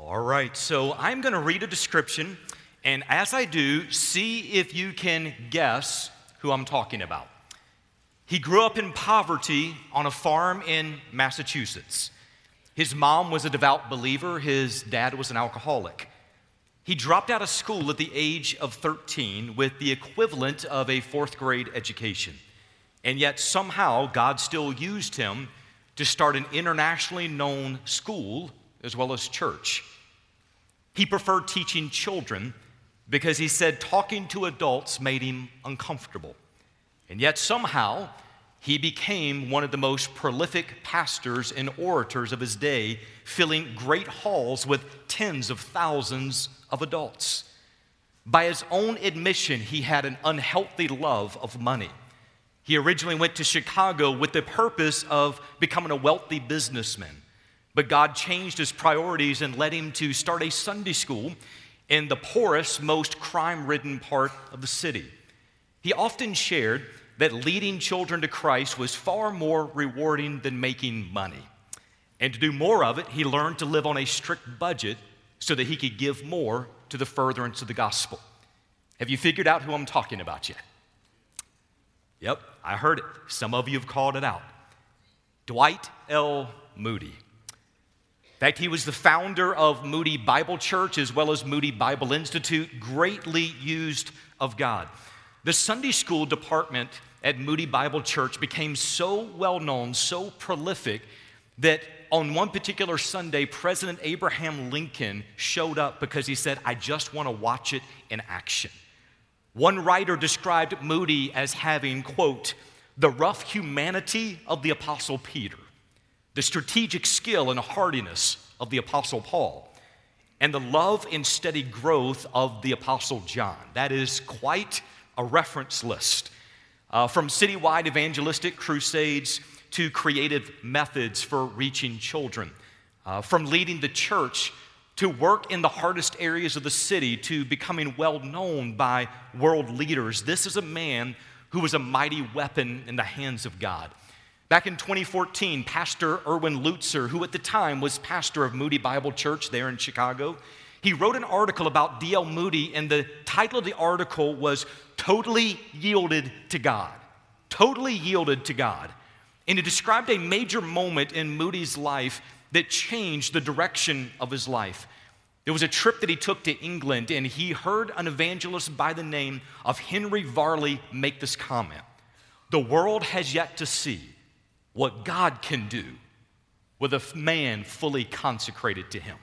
All right, so I'm going to read a description, and as I do, see if you can guess who I'm talking about. He grew up in poverty on a farm in Massachusetts. His mom was a devout believer. His dad was an alcoholic. He dropped out of school at the age of 13 with the equivalent of a fourth grade education. And yet somehow God still used him to start an internationally known school as well as church. He preferred teaching children because he said talking to adults made him uncomfortable. And yet somehow he became one of the most prolific pastors and orators of his day, filling great halls with tens of thousands of adults. By his own admission, he had an unhealthy love of money. He originally went to Chicago with the purpose of becoming a wealthy businessman. But God changed his priorities and led him to start a Sunday school in the poorest, most crime-ridden part of the city. He often shared that leading children to Christ was far more rewarding than making money. And to do more of it, he learned to live on a strict budget so that he could give more to the furtherance of the gospel. Have you figured out who I'm talking about yet? Yep, I heard it. Some of you have called it out. Dwight L. Moody. In fact, he was the founder of Moody Bible Church as well as Moody Bible Institute, greatly used of God. The Sunday school department at Moody Bible Church became so well known, so prolific, that on one particular Sunday, President Abraham Lincoln showed up because he said, "I just want to watch it in action." One writer described Moody as having, quote, "the rough humanity of the Apostle Peter, the strategic skill and hardiness of the Apostle Paul, and the love and steady growth of the Apostle John." That is quite a reference list. From citywide evangelistic crusades to creative methods for reaching children, from leading the church to work in the hardest areas of the city to becoming well known by world leaders. This is a man who was a mighty weapon in the hands of God. Back in 2014, Pastor Erwin Lutzer, who at the time was pastor of Moody Bible Church there in Chicago, he wrote an article about D.L. Moody, and the title of the article was "Totally Yielded to God." Totally yielded to God. And it described a major moment in Moody's life that changed the direction of his life. There was a trip that he took to England, and he heard an evangelist by the name of Henry Varley make this comment: "The world has yet to see what God can do with a man fully consecrated to him."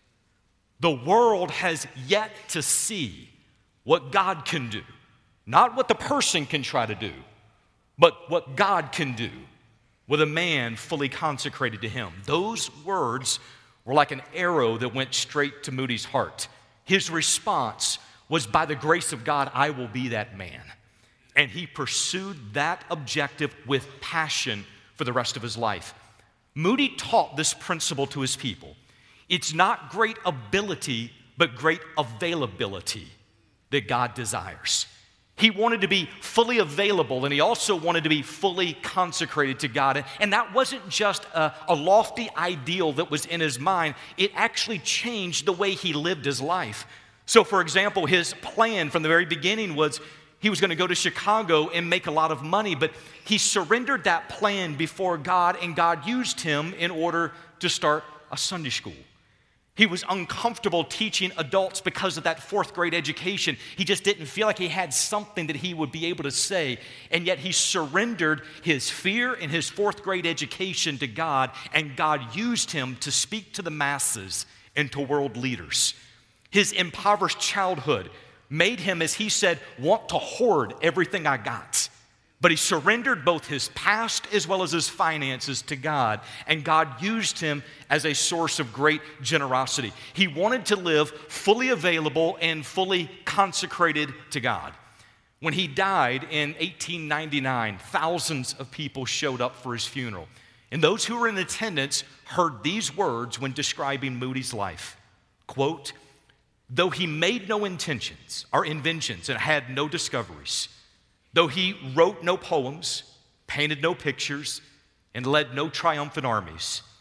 The world has yet to see what God can do. Not what the person can try to do, but what God can do with a man fully consecrated to him. Those words were like an arrow that went straight to Moody's heart. His response was, "By the grace of God, I will be that man." And he pursued that objective with passion for the rest of his life. Moody taught this principle to his people. It's not great ability, but great availability that God desires. He wanted to be fully available, and he also wanted to be fully consecrated to God. And that wasn't just a lofty ideal that was in his mind. It actually changed the way he lived his life. So, for example, his plan from the very beginning was he was going to go to Chicago and make a lot of money, but he surrendered that plan before God, and God used him in order to start a Sunday school. He was uncomfortable teaching adults because of that fourth grade education. He just didn't feel like he had something that he would be able to say, and yet he surrendered his fear and his fourth grade education to God, and God used him to speak to the masses and to world leaders. His impoverished childhood made him, as he said, want to hoard everything I got. But he surrendered both his past as well as his finances to God, and God used him as a source of great generosity. He wanted to live fully available and fully consecrated to God. When he died in 1899, thousands of people showed up for his funeral. And those who were in attendance heard these words when describing Moody's life. Quote, "Though he made no intentions or inventions and had no discoveries, though he wrote no poems, painted no pictures, and led no triumphant armies,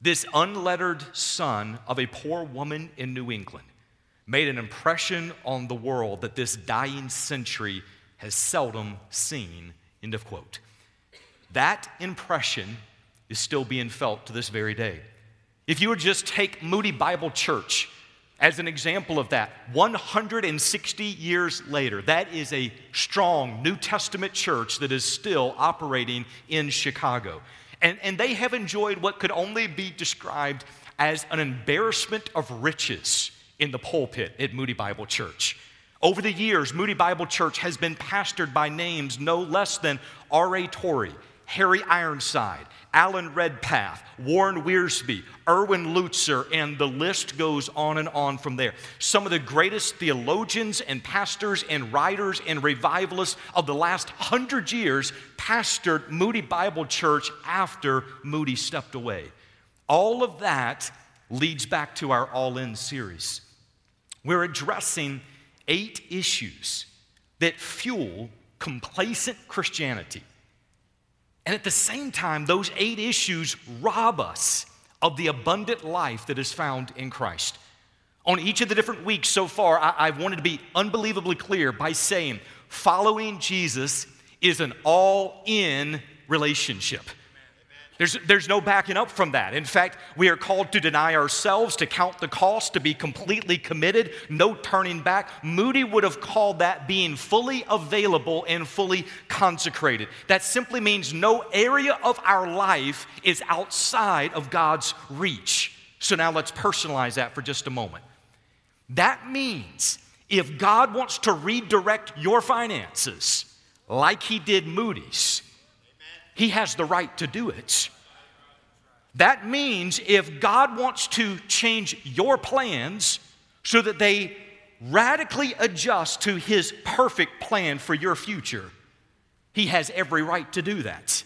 this unlettered son of a poor woman in New England made an impression on the world that this dying century has seldom seen, end of quote. That impression is still being felt to this very day. If you would just take Moody Bible Church as an example of that, 160 years later, that is a strong New Testament church that is still operating in Chicago. And they have enjoyed what could only be described as an embarrassment of riches in the pulpit at Moody Bible Church. Over the years, Moody Bible Church has been pastored by names no less than R.A. Torrey, Harry Ironside, Alan Redpath, Warren Wiersbe, Erwin Lutzer, and the list goes on and on from there. Some of the greatest theologians and pastors and writers and revivalists of the last 100 years pastored Moody Bible Church after Moody stepped away. All of that leads back to our All In series. We're addressing 8 issues that fuel complacent Christianity. And at the same time, those 8 issues rob us of the abundant life that is found in Christ. On each of the different weeks so far, I've wanted to be unbelievably clear by saying following Jesus is an all-in relationship. There's no backing up from that. In fact, we are called to deny ourselves, to count the cost, to be completely committed, no turning back. Moody would have called that being fully available and fully consecrated. That simply means no area of our life is outside of God's reach. So now let's personalize that for just a moment. That means if God wants to redirect your finances like He did Moody's, He has the right to do it. That means if God wants to change your plans so that they radically adjust to His perfect plan for your future, He has every right to do that.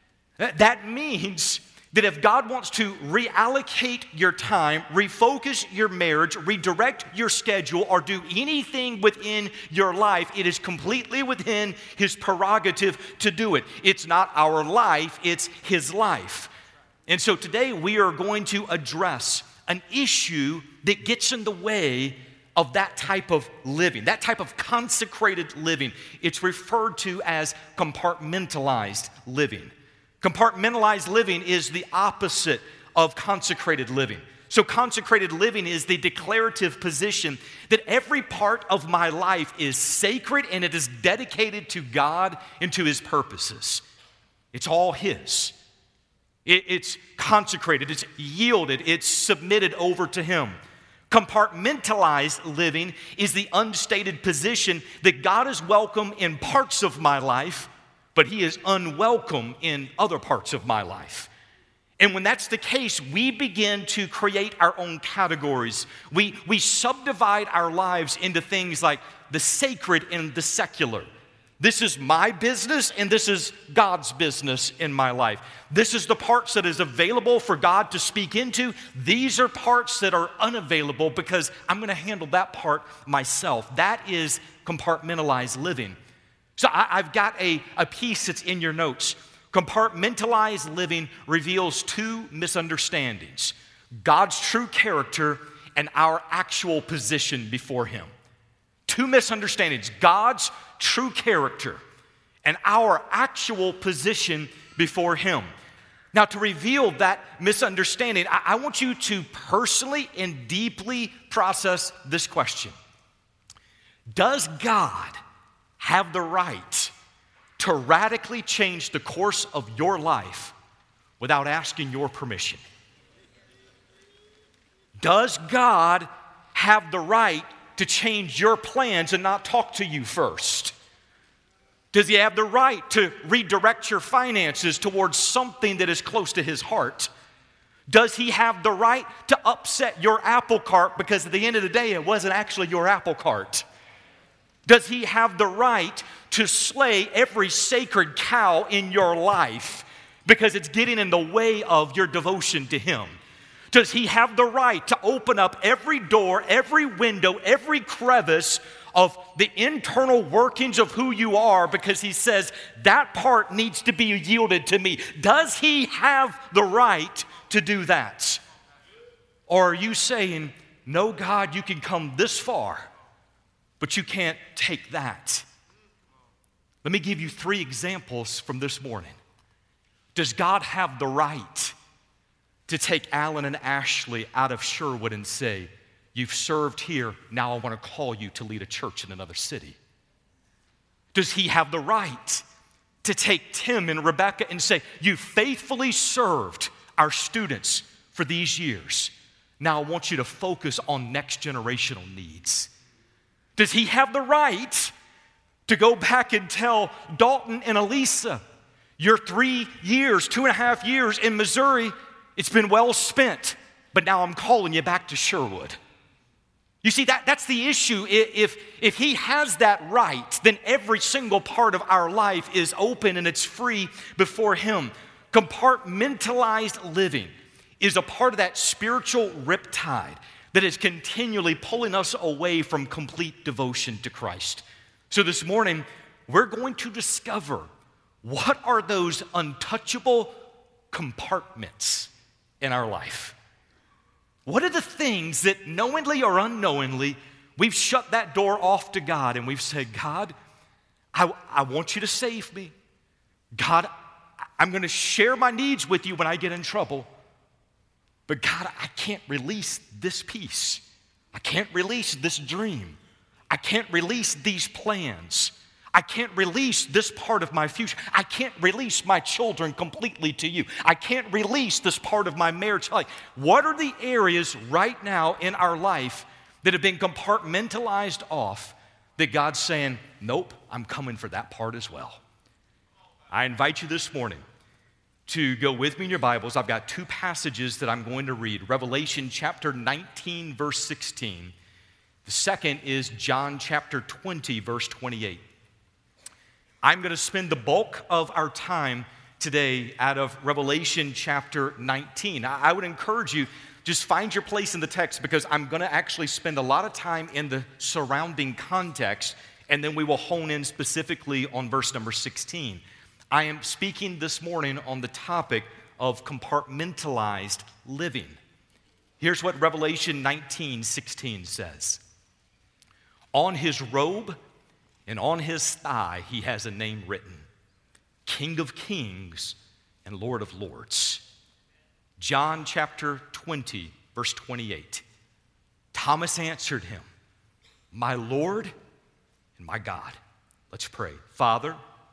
That means that if God wants to reallocate your time, refocus your marriage, redirect your schedule, or do anything within your life, it is completely within His prerogative to do it. It's not our life, it's His life. And so today we are going to address an issue that gets in the way of that type of living, that type of consecrated living. It's referred to as compartmentalized living. Compartmentalized living is the opposite of consecrated living. So consecrated living is the declarative position that every part of my life is sacred and it is dedicated to God and to His purposes. It's all His. It's consecrated, it's yielded, it's submitted over to Him. Compartmentalized living is the unstated position that God is welcome in parts of my life, but He is unwelcome in other parts of my life. And when that's the case, we begin to create our own categories. We subdivide our lives into things like the sacred and the secular. This is my business and this is God's business in my life. This is the parts that is available for God to speak into. These are parts that are unavailable because I'm going to handle that part myself. That is compartmentalized living. So I've got a piece that's in your notes. Compartmentalized living reveals 2 misunderstandings: God's true character and our actual position before Him. 2 misunderstandings: God's true character and our actual position before Him. Now, to reveal that misunderstanding, I want you to personally and deeply process this question. Does God have the right to radically change the course of your life without asking your permission? Does God have the right to change your plans and not talk to you first? Does He have the right to redirect your finances towards something that is close to His heart? Does He have the right to upset your apple cart because at the end of the day it wasn't actually your apple cart? Does He have the right to slay every sacred cow in your life because it's getting in the way of your devotion to Him? Does He have the right to open up every door, every window, every crevice of the internal workings of who you are because He says that part needs to be yielded to me? Does He have the right to do that? Or are you saying, no, God, you can come this far, but you can't take that? Let me give you 3 examples from this morning. Does God have the right to take Alan and Ashley out of Sherwood and say, you've served here, now I want to call you to lead a church in another city? Does he have the right to take Tim and Rebecca and say, you faithfully served our students for these years, now I want you to focus on next generational needs? Does he have the right to go back and tell Dalton and Elisa, your 3 years, 2.5 years in Missouri, it's been well spent, but now I'm calling you back to Sherwood? You see, that's the issue. If he has that right, then every single part of our life is open and it's free before him. Compartmentalized living is a part of that spiritual riptide that is continually pulling us away from complete devotion to Christ. So this morning, we're going to discover what are those untouchable compartments in our life. What are the things that knowingly or unknowingly we've shut that door off to God and we've said, God, I want you to save me. God, I'm going to share my needs with you when I get in trouble. But God, I can't release this peace. I can't release this dream. I can't release these plans. I can't release this part of my future. I can't release my children completely to you. I can't release this part of my marriage. Like, what are the areas right now in our life that have been compartmentalized off that God's saying, nope, I'm coming for that part as well? I invite you this morning to go with me in your Bibles. I've got 2 passages that I'm going to read. Revelation chapter 19, verse 16. The second is John chapter 20, verse 28. I'm going to spend the bulk of our time today out of Revelation chapter 19. I would encourage you, just find your place in the text, because I'm going to actually spend a lot of time in the surrounding context, and then we will hone in specifically on verse number 16. I am speaking this morning on the topic of compartmentalized living. Here's what Revelation 19:16 says. On his robe and on his thigh he has a name written, King of Kings and Lord of Lords. John chapter 20, verse 28. Thomas answered him, my Lord and my God. Let's pray. Father,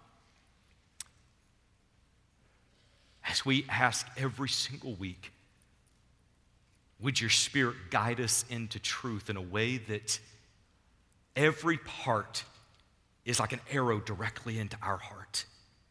as we ask every single week, would your Spirit guide us into truth in a way that every part is like an arrow directly into our heart.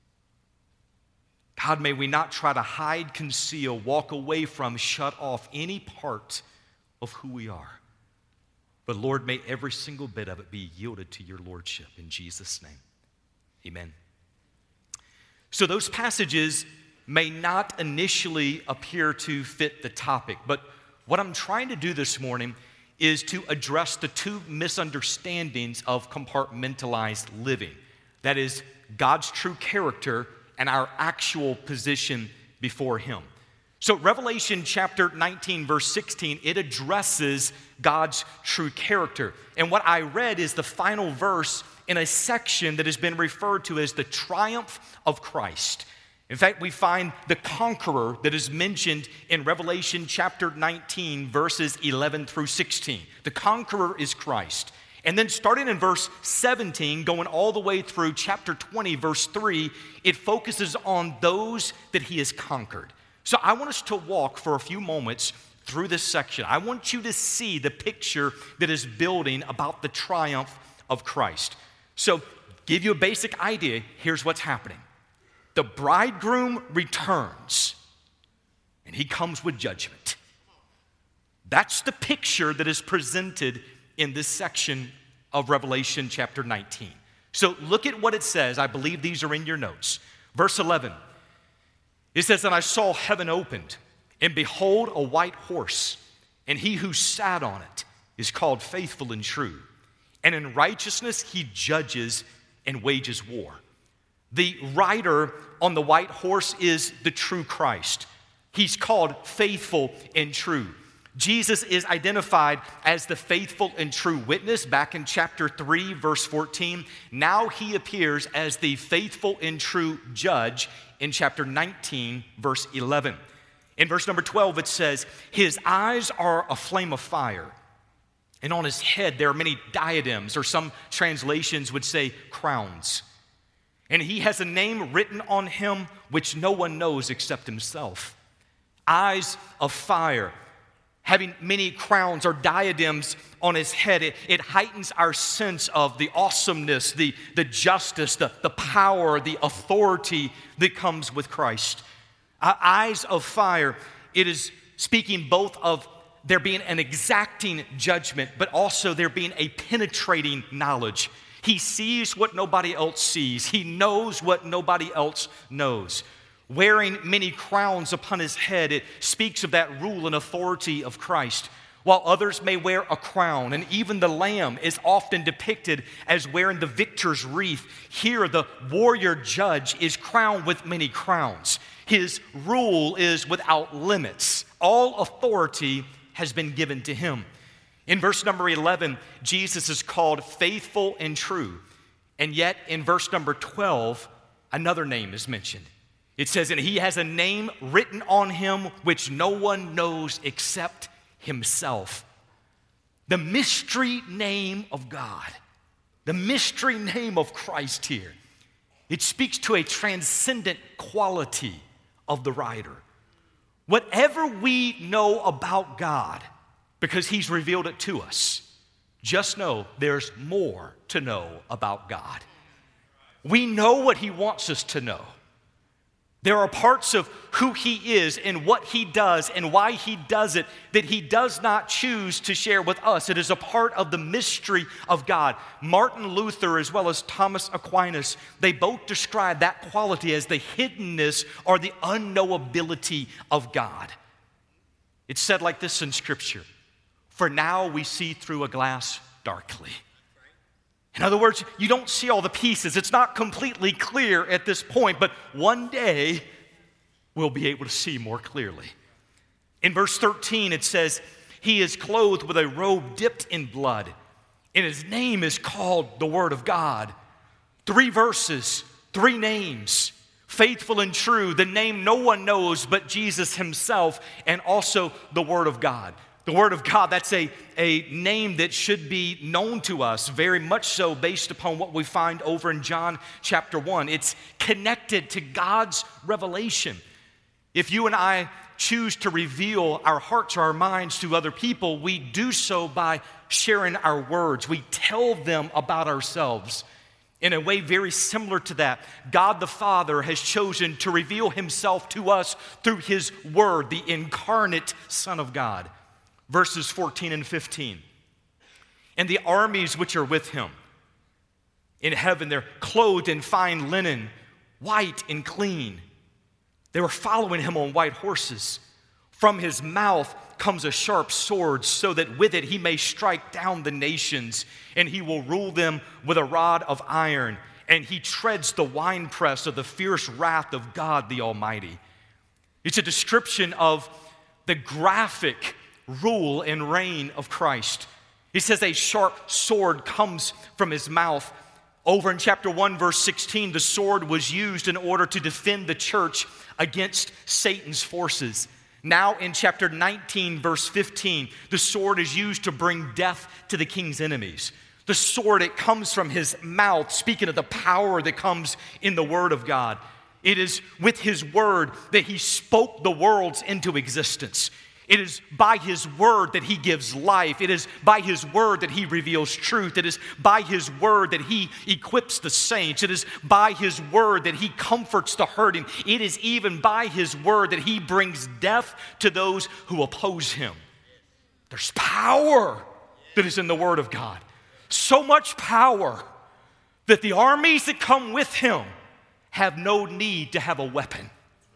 God, may we not try to hide, conceal, walk away from, shut off any part of who we are. But Lord, may every single bit of it be yielded to your Lordship in Jesus' name. Amen. So those passages may not initially appear to fit the topic, but what I'm trying to do this morning is to address the 2 misunderstandings of compartmentalized living. That is, God's true character and our actual position before him. So Revelation chapter 19, verse 16, it addresses God's true character. And what I read is the final verse in a section that has been referred to as the triumph of Christ. In fact, we find the conqueror that is mentioned in Revelation chapter 19, verses 11 through 16. The conqueror is Christ. And then starting in verse 17, going all the way through chapter 20, verse 3, it focuses on those that he has conquered. So I want us to walk for a few moments through this section. I want you to see the picture that is building about the triumph of Christ. So, give you a basic idea, here's what's happening. The bridegroom returns, and he comes with judgment. That's the picture that is presented in this section of Revelation chapter 19. So look at what it says. I believe these are in your notes. Verse 11, it says, and I saw heaven opened, and behold, a white horse, and he who sat on it is called Faithful and True. And in righteousness he judges and wages war. The rider on the white horse is the true Christ. He's called faithful and true. Jesus is identified as the faithful and true witness back in chapter 3, verse 14. Now he appears as the faithful and true judge in chapter 19, verse 11. In verse number 12, it says, his eyes are a flame of fire, and on his head there are many diadems, or some translations would say crowns. And he has a name written on him which no one knows except himself. Eyes of fire, having many crowns or diadems on his head, it heightens our sense of the awesomeness, the justice, the power, the authority that comes with Christ. Eyes of fire, it is speaking both of there being an exacting judgment, but also there being a penetrating knowledge. He sees what nobody else sees. He knows what nobody else knows. Wearing many crowns upon his head, it speaks of that rule and authority of Christ. While others may wear a crown, and even the lamb is often depicted as wearing the victor's wreath, here the warrior judge is crowned with many crowns. His rule is without limits. All authority has been given to him. In verse number 11, Jesus is called faithful and true. And yet in verse number 12, another name is mentioned. It says, and he has a name written on him which no one knows except himself. The mystery name of God, the mystery name of Christ here, it speaks to a transcendent quality of the writer. Whatever we know about God, because he's revealed it to us, just know there's more to know about God. We know what he wants us to know. There are parts of who he is and what he does and why he does it that he does not choose to share with us. It is a part of the mystery of God. Martin Luther, as well as Thomas Aquinas, they both describe that quality as the hiddenness or the unknowability of God. It's said like this in Scripture, for now we see through a glass darkly. In other words, you don't see all the pieces. It's not completely clear at this point, but one day we'll be able to see more clearly. In verse 13, it says, he is clothed with a robe dipped in blood, and his name is called the Word of God. 3 verses, 3 names, faithful and true, the name no one knows but Jesus himself, and also the Word of God. The Word of God, that's a name that should be known to us, very much so based upon what we find over in John chapter 1. It's connected to God's revelation. If you and I choose to reveal our hearts or our minds to other people, we do so by sharing our words. We tell them about ourselves. In a way very similar to that, God the Father has chosen to reveal himself to us through his Word, the incarnate Son of God. Verses 14 and 15. And the armies which are with him in heaven, they're clothed in fine linen, white and clean. They were following him on white horses. From his mouth comes a sharp sword, so that with it he may strike down the nations, and he will rule them with a rod of iron, and he treads the winepress of the fierce wrath of God the Almighty. It's a description of the graphic rule and reign of Christ. He says a sharp sword comes from his mouth. Over in chapter 1, verse 16, the sword was used in order to defend the church against Satan's forces. Now in chapter 19, verse 15, the sword is used to bring death to the king's enemies. The sword, it comes from his mouth, speaking of the power that comes in the Word of God. It is with his Word that he spoke the worlds into existence. It is by his Word that he gives life. It is by his Word that he reveals truth. It is by his Word that he equips the saints. It is by his Word that he comforts the hurting. It is even by his Word that he brings death to those who oppose him. There's power that is in the Word of God. So much power that the armies that come with him have no need to have a weapon.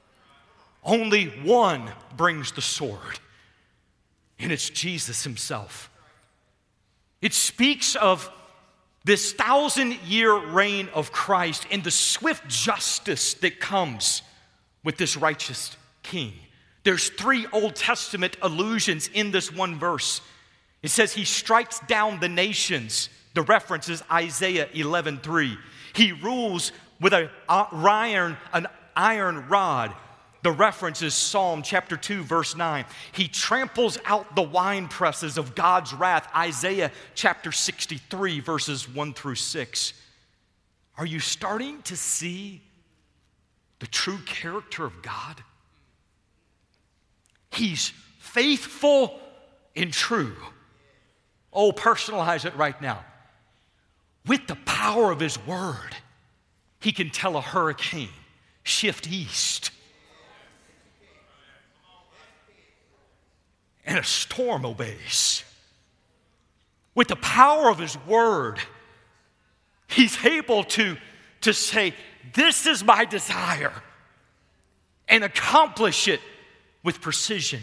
Only one brings the sword, and it's Jesus himself. It speaks of this 1,000-year reign of Christ and the swift justice that comes with this righteous king. There's 3 Old Testament allusions in this one verse. It says he strikes down the nations. The reference is Isaiah 11:3. He rules with an iron rod. The reference is Psalm chapter 2, verse 9. He tramples out the wine presses of God's wrath. Isaiah chapter 63, verses 1 through 6. Are you starting to see the true character of God? He's faithful and true. Oh, personalize it right now. With the power of his word, he can tell a hurricane, shift east. And a storm obeys. With the power of his word, he's able to say, this is my desire, and accomplish it with precision.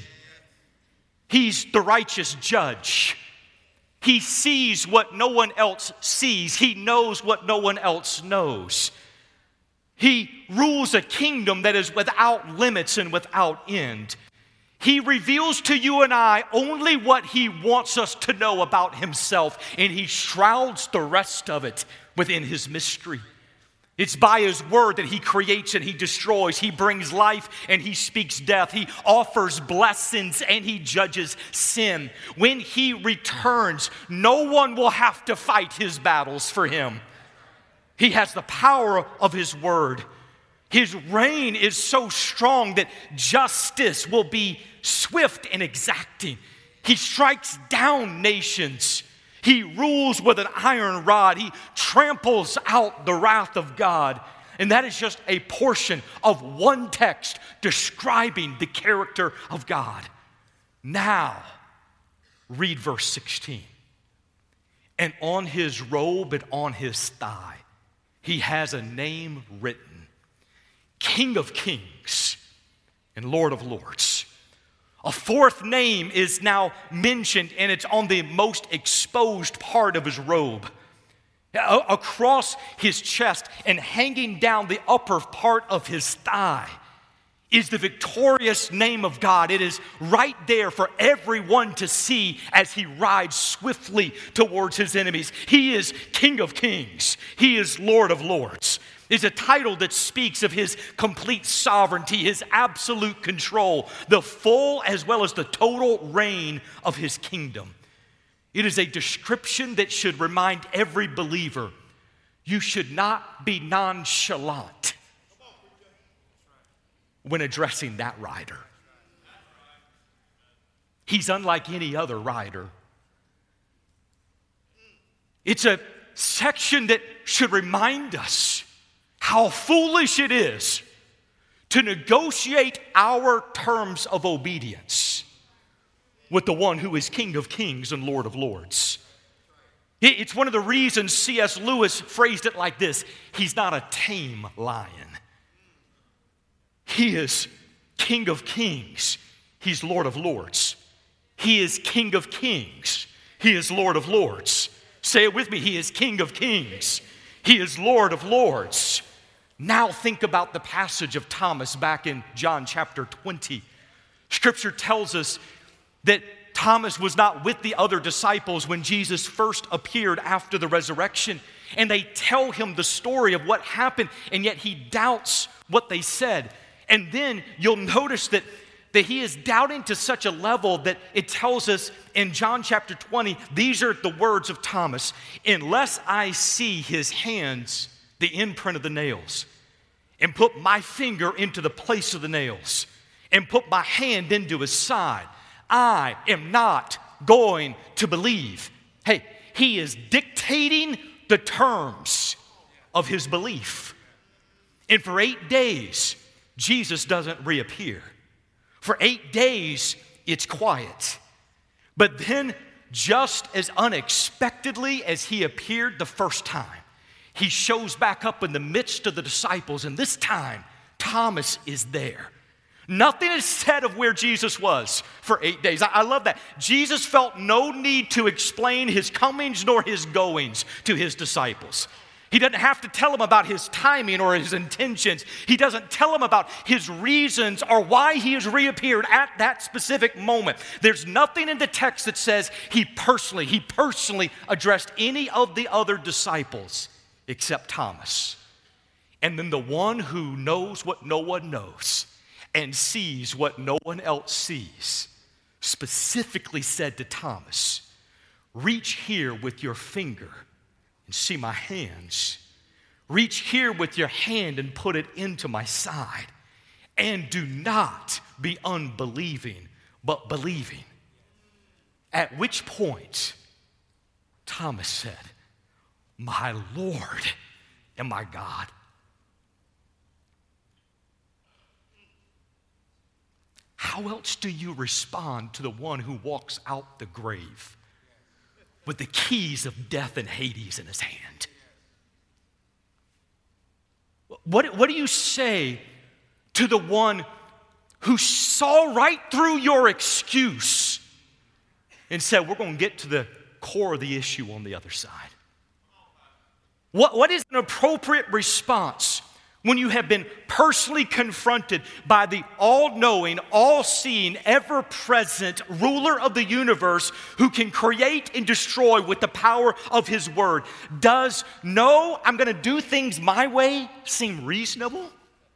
He's the righteous judge. He sees what no one else sees. He knows what no one else knows. He rules a kingdom that is without limits and without end. He reveals to you and I only what he wants us to know about himself, and he shrouds the rest of it within his mystery. It's by his word that he creates and he destroys. He brings life and he speaks death. He offers blessings and he judges sin. When he returns, no one will have to fight his battles for him. He has the power of his word. His reign is so strong that justice will be swift and exacting. He strikes down nations. He rules with an iron rod. He tramples out the wrath of God. And that is just a portion of one text describing the character of God. Now, read verse 16. And on his robe and on his thigh, he has a name written, King of Kings and Lord of Lords. A 4th name is now mentioned, and it's on the most exposed part of his robe. Across his chest and hanging down the upper part of his thigh is the victorious name of God. It is right there for everyone to see as he rides swiftly towards his enemies. He is King of Kings. He is Lord of Lords. It's a title that speaks of his complete sovereignty, his absolute control, the full as well as the total reign of his kingdom. It is a description that should remind every believer, you should not be nonchalant when addressing that rider. He's unlike any other rider. It's a section that should remind us how foolish it is to negotiate our terms of obedience with the one who is King of Kings and Lord of Lords. It's one of the reasons C.S. Lewis phrased it like this: he's not a tame lion. He is King of Kings. He's Lord of Lords. He is King of Kings. He is Lord of Lords. Say it with me. He is King of Kings. He is Lord of Lords. Now think about the passage of Thomas back in John chapter 20. Scripture tells us that Thomas was not with the other disciples when Jesus first appeared after the resurrection. And they tell him the story of what happened, and yet he doubts what they said. And then you'll notice that he is doubting to such a level that it tells us in John chapter 20, these are the words of Thomas: unless I see his hands, the imprint of the nails, and put my finger into the place of the nails, and put my hand into his side, I am not going to believe. Hey, he is dictating the terms of his belief. And for 8 days, Jesus doesn't reappear. For 8 days, it's quiet. But then, just as unexpectedly as he appeared the first time, he shows back up in the midst of the disciples, and this time, Thomas is there. Nothing is said of where Jesus was for 8 days. I love that. Jesus felt no need to explain his comings nor his goings to his disciples. He doesn't have to tell him about his timing or his intentions. He doesn't tell him about his reasons or why he has reappeared at that specific moment. There's nothing in the text that says he personally addressed any of the other disciples except Thomas. And then the one who knows what no one knows and sees what no one else sees specifically said to Thomas, reach here with your finger and see my hands. Reach here with your hand and put it into my side. And do not be unbelieving, but believing. At which point, Thomas said, my Lord and my God. How else do you respond to the one who walks out the grave with the keys of death and Hades in his hand? What do you say to the one who saw right through your excuse and said, we're going to get to the core of the issue on the other side? What is an appropriate response when you have been personally confronted by the all-knowing, all-seeing, ever-present ruler of the universe who can create and destroy with the power of his word? Does no, I'm going to do things my way seem reasonable?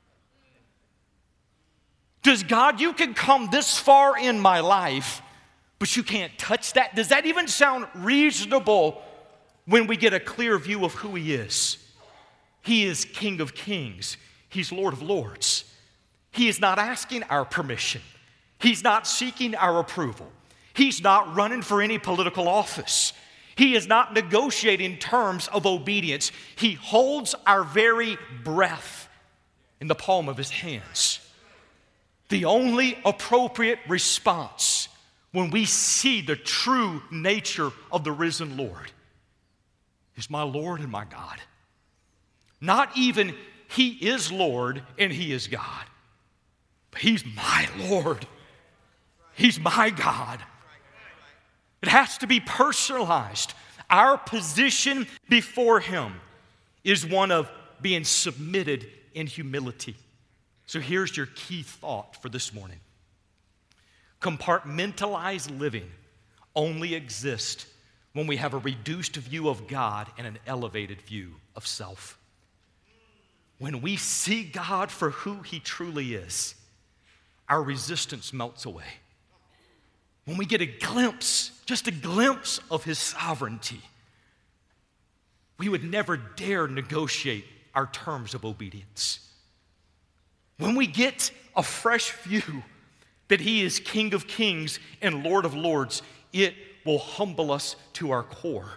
Does God, you can come this far in my life, but you can't touch that? Does that even sound reasonable when we get a clear view of who he is? He is King of Kings. He's Lord of Lords. He is not asking our permission. He's not seeking our approval. He's not running for any political office. He is not negotiating terms of obedience. He holds our very breath in the palm of his hands. The only appropriate response when we see the true nature of the risen Lord is my Lord and my God. Not even he is Lord and he is God, but he's my Lord. He's my God. It has to be personalized. Our position before him is one of being submitted in humility. So here's your key thought for this morning. Compartmentalized living only exists when we have a reduced view of God and an elevated view of self. When we see God for who he truly is, our resistance melts away. When we get a glimpse, just a glimpse of his sovereignty, we would never dare negotiate our terms of obedience. When we get a fresh view that he is King of Kings and Lord of Lords, it will humble us to our core.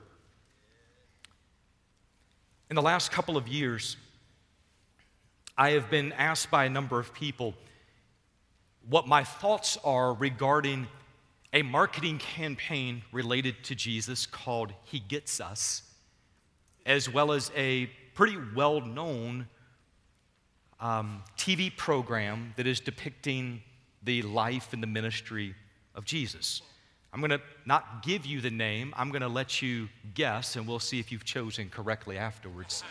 In the last couple of years, I have been asked by a number of people what my thoughts are regarding a marketing campaign related to Jesus called He Gets Us, as well as a pretty well-known TV program that is depicting the life and the ministry of Jesus. I'm going to not give you the name. I'm going to let you guess, and we'll see if you've chosen correctly afterwards.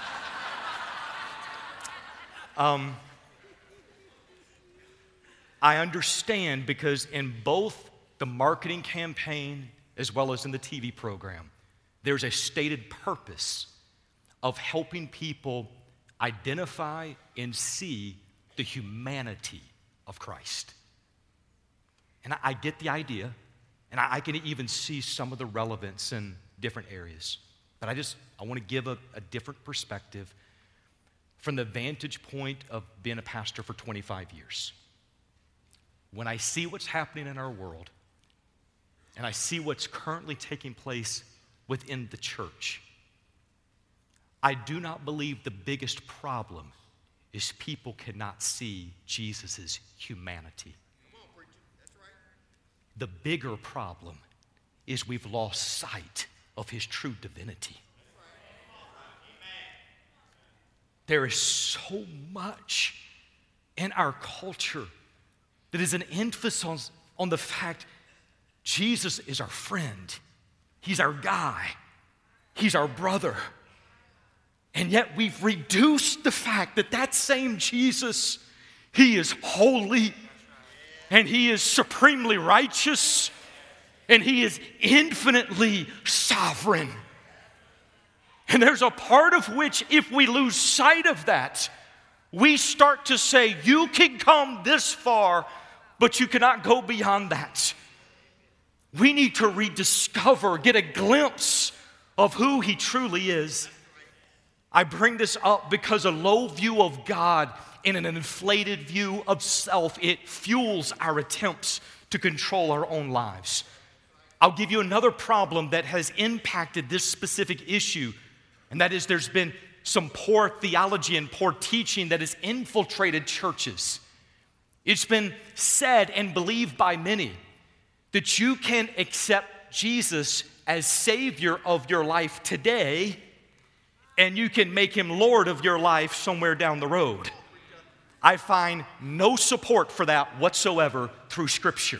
I understand because in both the marketing campaign as well as in the TV program, there's a stated purpose of helping people identify and see the humanity of Christ. And I get the idea, and I can even see some of the relevance in different areas. But I want to give a different perspective from the vantage point of being a pastor for 25 years. When I see what's happening in our world, and I see what's currently taking place within the church, I do not believe the biggest problem is people cannot see Jesus' humanity. The bigger problem is we've lost sight of his true divinity. There is so much in our culture that is an emphasis on the fact Jesus is our friend. He's our guy. He's our brother. And yet we've reduced the fact that that same Jesus, he is holy, and he is supremely righteous, and he is infinitely sovereign. And there's a part of which, if we lose sight of that, we start to say, you can come this far, but you cannot go beyond that. We need to rediscover, get a glimpse of who he truly is. I bring this up because a low view of God and an inflated view of self, it fuels our attempts to control our own lives. I'll give you another problem that has impacted this specific issue, and that is there's been some poor theology and poor teaching that has infiltrated churches. It's been said and believed by many that you can accept Jesus as Savior of your life today, and you can make him Lord of your life somewhere down the road. I find no support for that whatsoever through Scripture.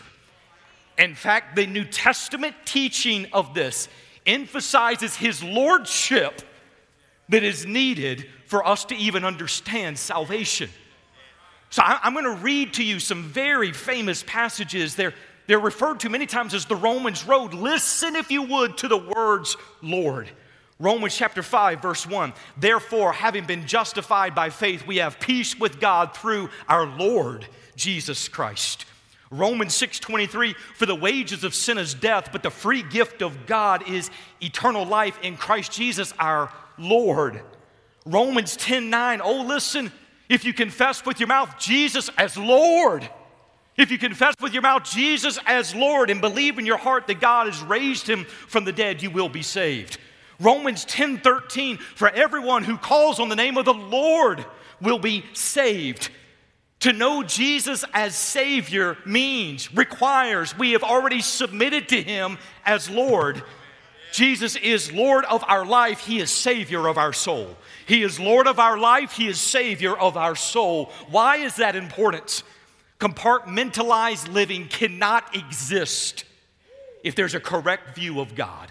In fact, the New Testament teaching of this emphasizes his lordship that is needed for us to even understand salvation. So I'm going to read to you some very famous passages. They're referred to many times as the Romans Road. Listen, if you would, to the words Lord. Romans chapter 5, verse 1. Therefore, having been justified by faith, we have peace with God through our Lord Jesus Christ. Romans 6:23, for the wages of sin is death, but the free gift of God is eternal life in Christ Jesus our Lord. Romans 10:9, oh listen, if you confess with your mouth Jesus as Lord, if you confess with your mouth Jesus as Lord and believe in your heart that God has raised him from the dead, you will be saved. Romans 10:13, for everyone who calls on the name of the Lord will be saved. To know Jesus as Savior requires we have already submitted to him as Lord. Jesus is Lord of our life. He is Savior of our soul. He is Lord of our life. He is Savior of our soul. Why is that important? Compartmentalized living cannot exist if there's a correct view of God.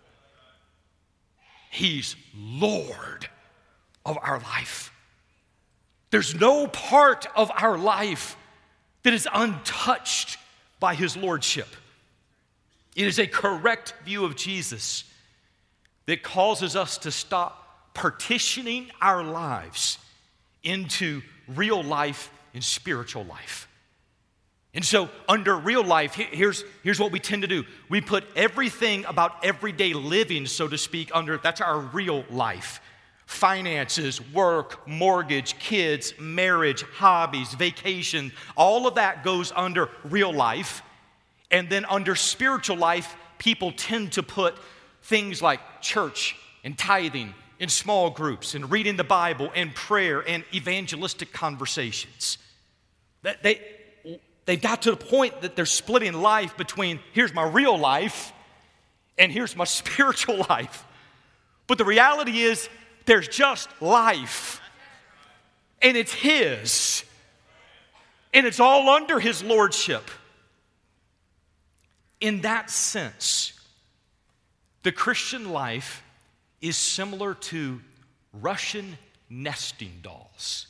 He's Lord of our life. There's no part of our life that is untouched by his lordship. It is a correct view of Jesus that causes us to stop partitioning our lives into real life and spiritual life. And so under real life, here's what we tend to do. We put everything about everyday living, so to speak, under, that's our real life. Finances, work, mortgage, kids, marriage, hobbies, vacation, all of that goes under real life. And then under spiritual life, people tend to put things like church and tithing and small groups and reading the Bible and prayer and evangelistic conversations. They've got to the point that they're splitting life between here's my real life and here's my spiritual life. But the reality is there's just life, and it's his, and it's all under his lordship. In that sense, the Christian life is similar to Russian nesting dolls.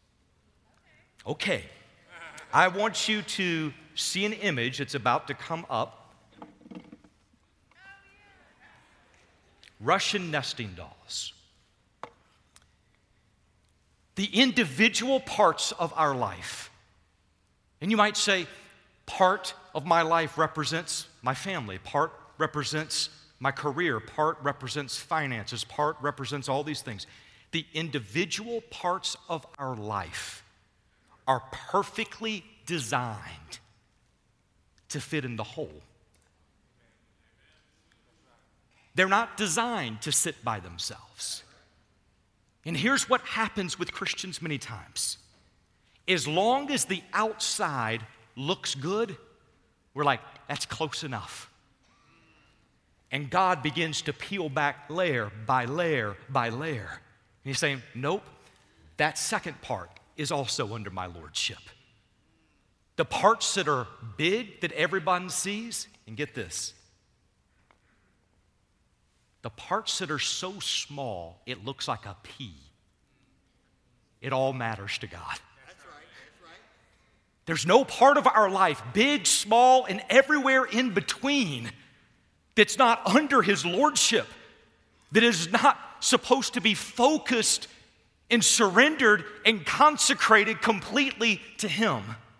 Okay, I want you to see an image that's about to come up. Russian nesting dolls. The individual parts of our life. And you might say, part of my life represents my family, part represents my career, part represents finances, part represents all these things. The individual parts of our life are perfectly designed to fit in the whole. They're not designed to sit by themselves. And here's what happens with Christians many times. As long as the outside looks good, we're like, that's close enough. And God begins to peel back layer by layer by layer. And he's saying, nope, that second part is also under my lordship. The parts that are big that everyone sees, and get this, the parts that are so small, it looks like a pea. It all matters to God. That's right. That's right. There's no part of our life, big, small, and everywhere in between, that's not under His lordship, that is not supposed to be focused and surrendered and consecrated completely to Him.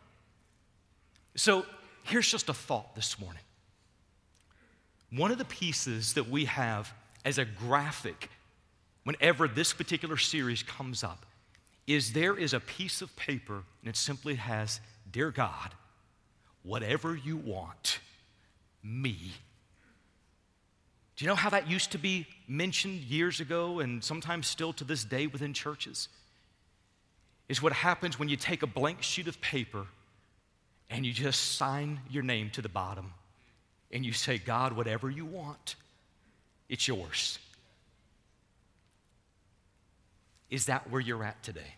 So here's just a thought this morning. One of the pieces that we have as a graphic whenever this particular series comes up is there is a piece of paper and it simply has, "Dear God, whatever you want, me." Do you know how that used to be mentioned years ago and sometimes still to this day within churches? Is what happens when you take a blank sheet of paper and you just sign your name to the bottom and you say, "God, whatever you want, it's yours." Is that where you're at today?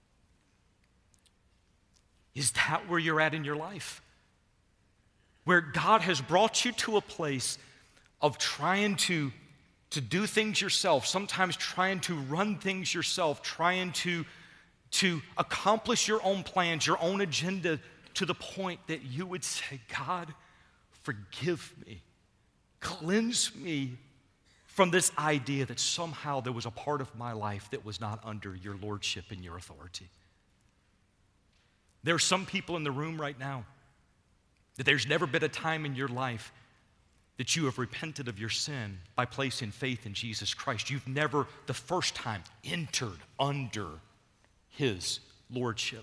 Is that where you're at in your life? Where God has brought you to a place of trying to do things yourself, sometimes trying to run things yourself, trying to accomplish your own plans, your own agenda, to the point that you would say, "God, forgive me, cleanse me from this idea that somehow there was a part of my life that was not under your lordship and your authority." There are some people in the room right now that there's never been a time in your life that you have repented of your sin by placing faith in Jesus Christ. You've never, the first time, entered under His lordship.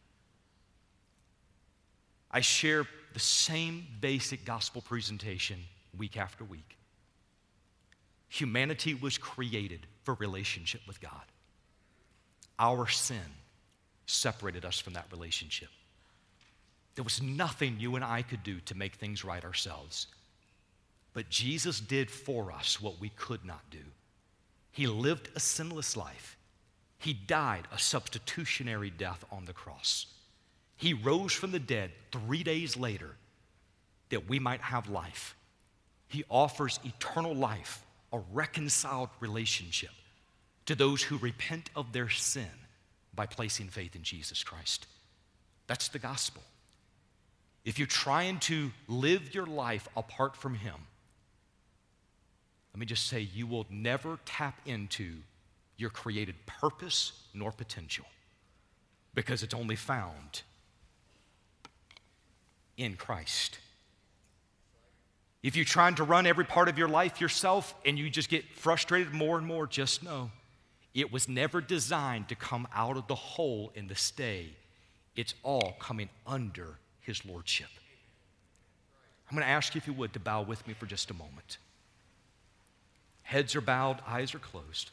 I share the same basic gospel presentation week after week. Humanity was created for relationship with God. Our sin separated us from that relationship. There was nothing you and I could do to make things right ourselves. But Jesus did for us what we could not do. He lived a sinless life. He died a substitutionary death on the cross. He rose from the dead 3 days later that we might have life. He offers eternal life, a reconciled relationship to those who repent of their sin by placing faith in Jesus Christ. That's the gospel. If you're trying to live your life apart from Him, let me just say, you will never tap into your created purpose nor potential, because it's only found in Christ. If you're trying to run every part of your life yourself and you just get frustrated more and more, just know it was never designed to come out of the hole in the stay. It's all coming under His lordship. I'm going to ask you, if you would, to bow with me for just a moment. Heads are bowed, eyes are closed.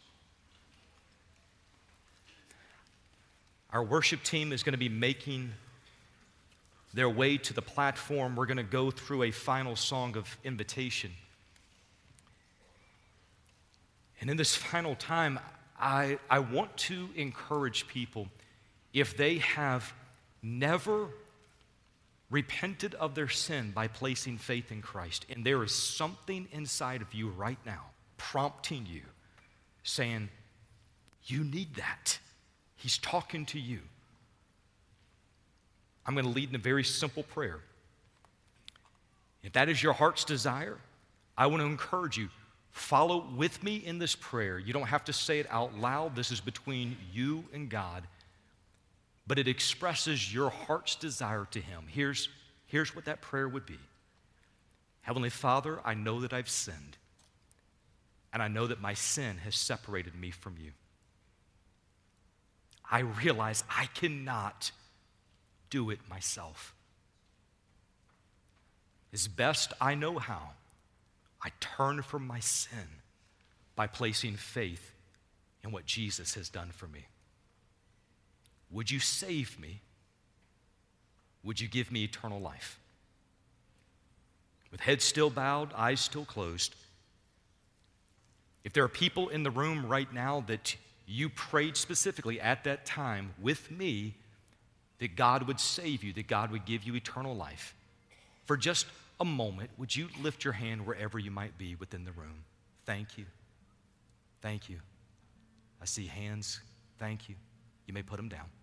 Our worship team is going to be making their way to the platform. We're going to go through a final song of invitation. And in this final time, I want to encourage people, if they have never repented of their sin by placing faith in Christ, and there is something inside of you right now prompting you, saying, "You need that." He's talking to you. I'm going to lead in a very simple prayer. If that is your heart's desire, I want to encourage you, follow with me in this prayer. You don't have to say it out loud. This is between you and God. But it expresses your heart's desire to Him. Here's what that prayer would be. Heavenly Father, I know that I've sinned. And I know that my sin has separated me from you. I realize I cannot do it myself. As best I know how, I turn from my sin by placing faith in what Jesus has done for me. Would you save me? Would you give me eternal life? With heads still bowed, eyes still closed, if there are people in the room right now that you prayed specifically at that time with me that God would save you, that God would give you eternal life, for just a moment, would you lift your hand wherever you might be within the room? Thank you. Thank you. I see hands. Thank you. You may put them down.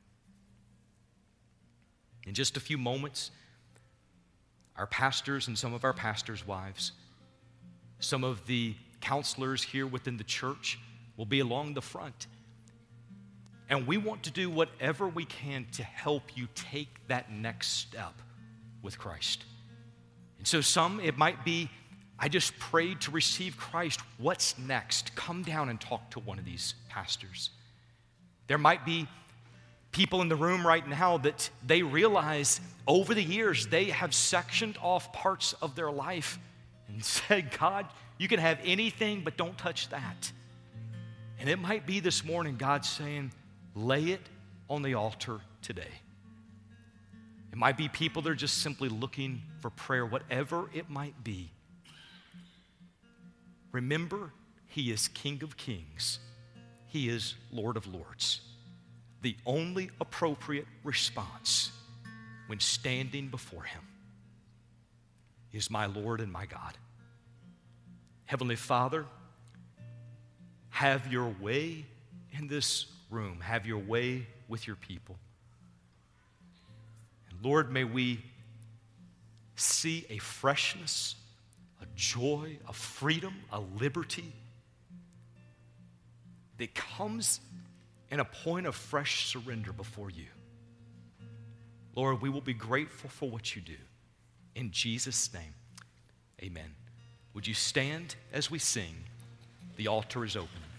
In just a few moments, our pastors and some of our pastors' wives, some of the counselors here within the church will be along the front. And we want to do whatever we can to help you take that next step with Christ. And so it might be, I just prayed to receive Christ. What's next? Come down and talk to one of these pastors. There might be people in the room right now that they realize over the years they have sectioned off parts of their life and said, God, you can have anything, but don't touch that. And it might be this morning God's saying, lay it on the altar today. It might be people that are just simply looking for prayer, whatever it might be. Remember, He is King of Kings. He is Lord of Lords. The only appropriate response when standing before Him is my Lord and my God. Heavenly Father, have your way in this room. Have your way with your people. And Lord, may we see a freshness, a joy, a freedom, a liberty that comes in a point of fresh surrender before you. Lord, we will be grateful for what you do. In Jesus' name, amen. Would you stand as we sing? The altar is open.